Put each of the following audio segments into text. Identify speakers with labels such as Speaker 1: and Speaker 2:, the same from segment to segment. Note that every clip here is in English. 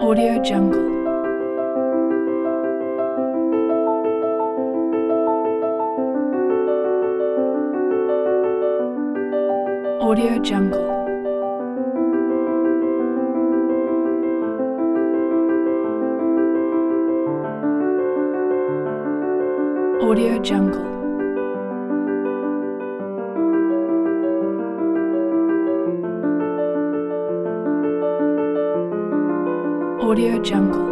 Speaker 1: Audio Jungle. Audio Jungle. Audio Jungle. Audio Jungle.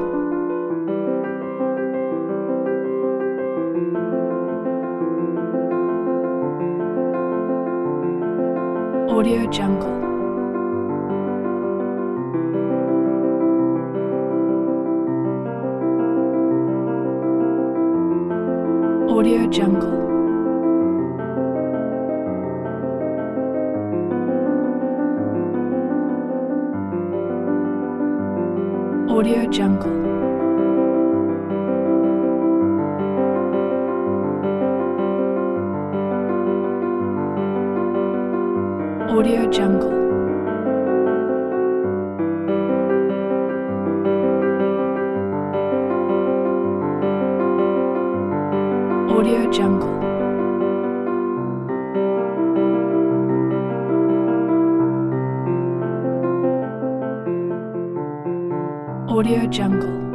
Speaker 1: Audio Jungle. Audio Jungle. Audio Jungle. Audio Jungle. Audio Jungle. Audio Jungle.